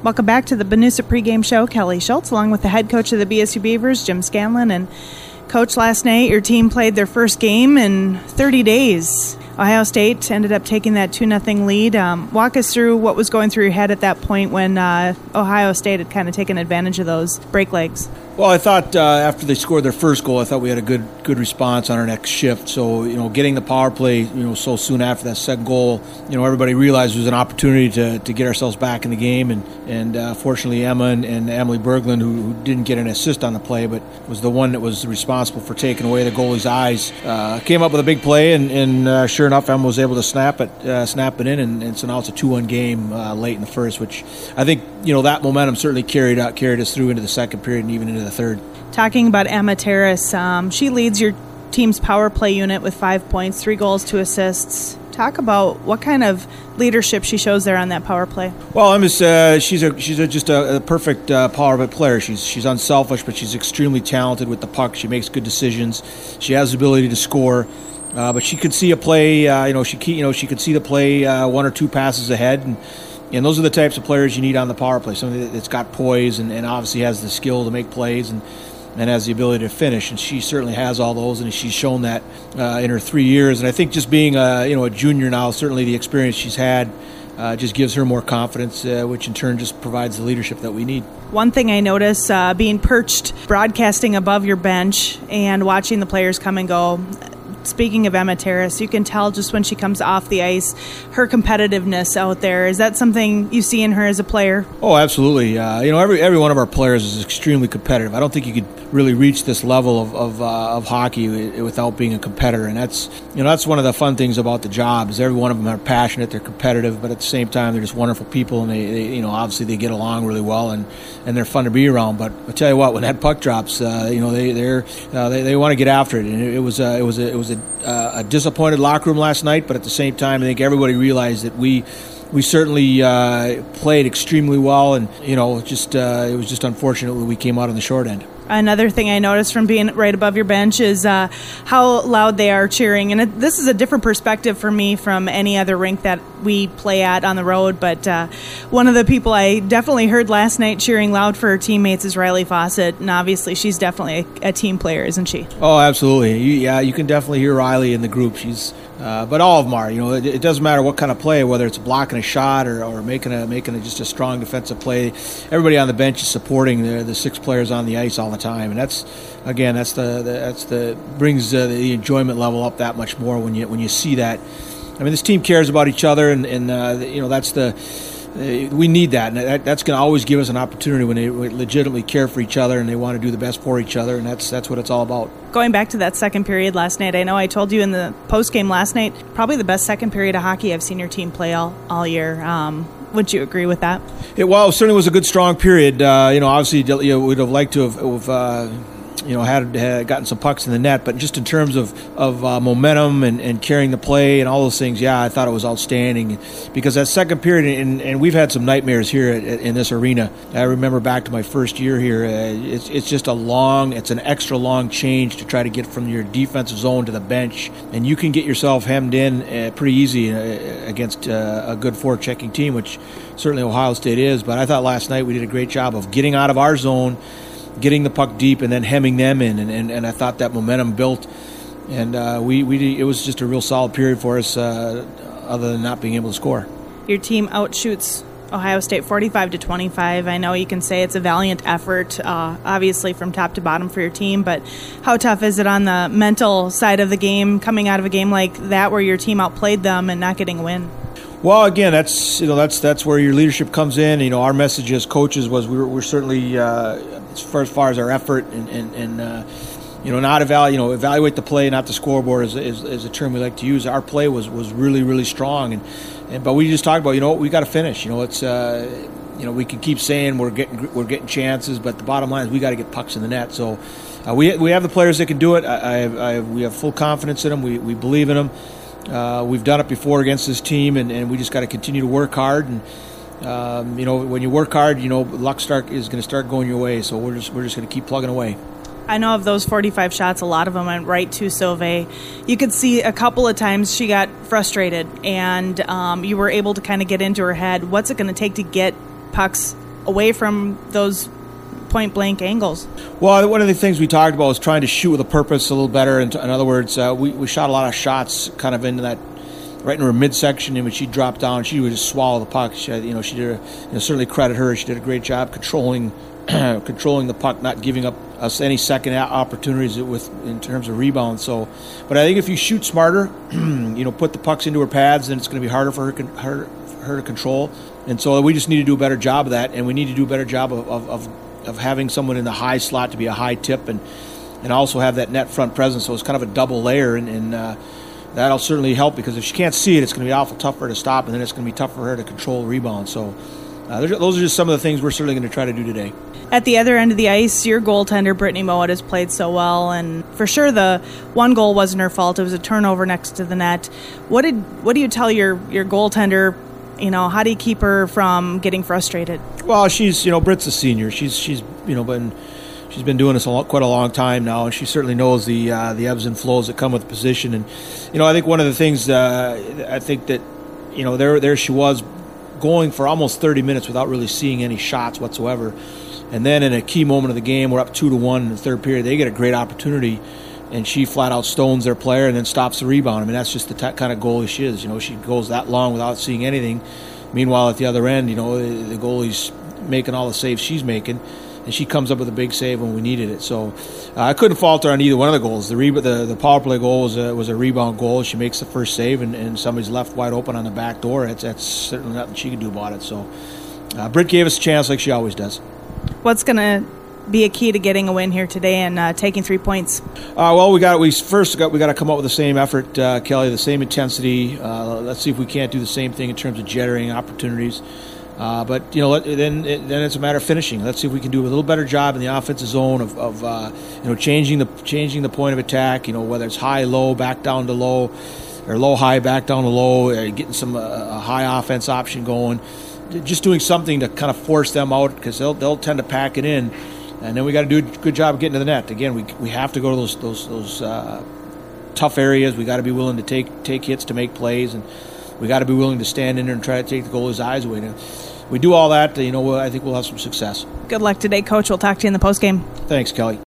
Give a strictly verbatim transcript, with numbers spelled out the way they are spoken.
Welcome back to the Banúsa pregame show. Kelly Schultz, along with the head coach of the B S U Beavers, Jim Scanlon. And Coach, last night your team played their first game in thirty days. Ohio State ended up taking that two nothing lead. Um, walk us through what was going through your head at that point when uh, Ohio State had kind of taken advantage of those break legs. Well, I thought uh, after they scored their first goal, I thought we had a good good response on our next shift. So, you know, getting the power play, you know, so soon after that second goal, you know, everybody realized it was an opportunity to, to get ourselves back in the game. And, and uh, fortunately, Emma and, and Emily Berglund, who, who didn't get an assist on the play, but was the one that was responsible for taking away the goalie's eyes, uh, came up with a big play. And, and uh, sure enough, Emma was able to snap it, uh, snap it in. And, and so now it's a two one game uh, late in the first, which I think, you know, that momentum certainly carried out, carried us through into the second period and even into the third. Talking about Emma Terrace, um, she leads your team's power play unit with five points, three goals, two assists. Talk about what kind of leadership she shows there on that power play. Well, Emma's uh, she's a she's a, just a, a perfect uh, power play player. She's she's unselfish, but she's extremely talented with the puck. She makes good decisions. She has the ability to score, uh, but she could see a play. Uh, you know, she you know she could see the play uh, one or two passes ahead, and. And those are the types of players you need on the power play, somebody that's got poise and, and obviously has the skill to make plays and, and has the ability to finish. And she certainly has all those, and she's shown that uh, in her three years. And I think just being a, you know, a junior now, certainly the experience she's had uh, just gives her more confidence, uh, which in turn just provides the leadership that we need. One thing I notice uh, being perched, broadcasting above your bench and watching the players come and go, speaking of Emma Terrace, you can tell just when she comes off the ice, her competitiveness out there. Is that something you see in her as a player? Oh, absolutely. Uh, you know, every every one of our players is extremely competitive. I don't think you could really reach this level of of, uh, of hockey without being a competitor, and that's you know that's one of the fun things about the job is every one of them are passionate, they're competitive, but at the same time they're just wonderful people, and they, they you know obviously they get along really well, and, and they're fun to be around. But I tell you what, when that puck drops, uh, you know they they're uh, they, they want to get after it, and it, it was uh, it was a, it was a Uh, a disappointed locker room last night, but at the same time, I think everybody realized that we we certainly uh, played extremely well, and you know, just uh, it was just unfortunate that we came out on the short end. Another thing I noticed from being right above your bench is uh, how loud they are cheering. And it, this is a different perspective for me from any other rink that we play at on the road. But uh, one of the people I definitely heard last night cheering loud for her teammates is Riley Fawcett. And obviously she's definitely a, a team player, isn't she? Oh, absolutely. You, yeah, you can definitely hear Riley in the group. She's Uh, but all of them are. You know, it, it doesn't matter what kind of play, whether it's blocking a shot or, or making a making a, just a strong defensive play. Everybody on the bench is supporting the, the six players on the ice all the time, and that's again that's the, the that's the brings uh, the enjoyment level up that much more when you when you see that. I mean, this team cares about each other, and, and uh, you know that's the. Uh, we need that, and that, that's going to always give us an opportunity when they legitimately care for each other and they want to do the best for each other, and that's that's what it's all about. Going back to that second period last night, I know I told you in the post-game last night, probably the best second period of hockey I've seen your team play all, all year. Um, would you agree with that? It, well, it certainly was a good, strong period. Uh, you know, obviously, you know, we'd have liked to have, have uh, you know, had, had gotten some pucks in the net, but just in terms of, of uh, momentum and, and carrying the play and all those things, yeah, I thought it was outstanding. Because that second period, and, and we've had some nightmares here at, in this arena. I remember back to my first year here, uh, it's, it's just a long, it's an extra long change to try to get from your defensive zone to the bench, and you can get yourself hemmed in uh, pretty easy uh, against uh, a good forechecking team, which certainly Ohio State is. But I thought last night we did a great job of getting out of our zone, getting the puck deep, and then hemming them in, and, and, and I thought that momentum built, and uh, we, we it was just a real solid period for us, uh, other than not being able to score. Your team outshoots Ohio State forty-five to twenty-five. I know you can say it's a valiant effort, uh, obviously from top to bottom for your team, but how tough is it on the mental side of the game, coming out of a game like that where your team outplayed them and not getting a win? Well, again, that's you know that's that's where your leadership comes in. You know, our message as coaches was we we're, we're certainly uh, as far as far as our effort and and, and uh, you know not evaluate you know evaluate the play, not the scoreboard is, is is a term we like to use. Our play was, was really really strong, and, and but we just talked about you know we got to finish. You know, it's uh, you know we can keep saying we're getting we're getting chances, but the bottom line is we got to get pucks in the net. So uh, we we have the players that can do it. I, I, I we have full confidence in them. We we believe in them. Uh, we've done it before against this team, and, and we just got to continue to work hard. And um, you know, when you work hard, you know, luck start is going to start going your way. So we're just we're just going to keep plugging away. I know of those forty-five shots, a lot of them went right to Sauvé. You could see a couple of times she got frustrated, and um, you were able to kind of get into her head. What's it going to take to get pucks away from those point-blank angles? Well, one of the things we talked about was trying to shoot with a purpose a little better. In, in other words, uh, we, we shot a lot of shots kind of into that, right in her midsection, and when she dropped down, she would just swallow the puck. She had, you know, she did, a, you know, certainly credit her. She did a great job controlling controlling the puck, not giving up us any second opportunities with in terms of rebounds. So, but I think if you shoot smarter, you know, put the pucks into her pads, then it's going to be harder for her, her, her to control. And so we just need to do a better job of that, and we need to do a better job of, of, of of having someone in the high slot to be a high tip, and and also have that net front presence. So it's kind of a double layer, and, and uh, that'll certainly help, because if she can't see it, it's going to be awful tough for her to stop, and then it's going to be tough for her to control the rebound. So uh, those are just some of the things we're certainly going to try to do today. At the other end of the ice, your goaltender, Brittany Mowat, has played so well, and for sure the one goal wasn't her fault. It was a turnover next to the net. What did what do you tell your, your goaltender? You know, how do you keep her from getting frustrated? Well, she's, you know, Britt's a senior. She's, she's, you know, been, she's been doing this a lot, quite a long time now, and she certainly knows the uh, the ebbs and flows that come with the position. And, you know, I think one of the things, uh, I think that, you know, there, there she was going for almost thirty minutes without really seeing any shots whatsoever. And then in a key moment of the game, we're up two to one in the third period. They get a great opportunity, and she flat out stones their player and then stops the rebound. I mean, that's just the t- kind of goalie she is. You know, she goes that long without seeing anything. Meanwhile, at the other end, you know, the, the goalie's making all the saves she's making, and she comes up with a big save when we needed it. So uh, I couldn't fault her on either one of the goals. The re- the, the power play goal was a, was a rebound goal. She makes the first save, and, and somebody's left wide open on the back door. That's, that's certainly nothing she can do about it. So uh, Britt gave us a chance like she always does. What's going to be a key to getting a win here today and uh, taking three points? Uh, well, we got we first got we got to come up with the same effort, uh, Kelly, the same intensity. Uh, let's see if we can't do the same thing in terms of generating opportunities. Uh, but you know, let, then it, then it's a matter of finishing. Let's see if we can do a little better job in the offensive zone of, of uh, you know changing the changing the point of attack. You know, whether it's high low, back down to low, or low high, back down to low, uh, getting some uh, a high offense option going. Just doing something to kind of force them out, because they'll they'll tend to pack it in. And then we got to do a good job of getting to the net. Again, we we have to go to those those those uh, tough areas. We got to be willing to take take hits to make plays, and we got to be willing to stand in there and try to take the goalie's eyes away. And if we do all that, you know, I think we'll have some success. Good luck today, Coach. We'll talk to you in the postgame. Thanks, Kelly.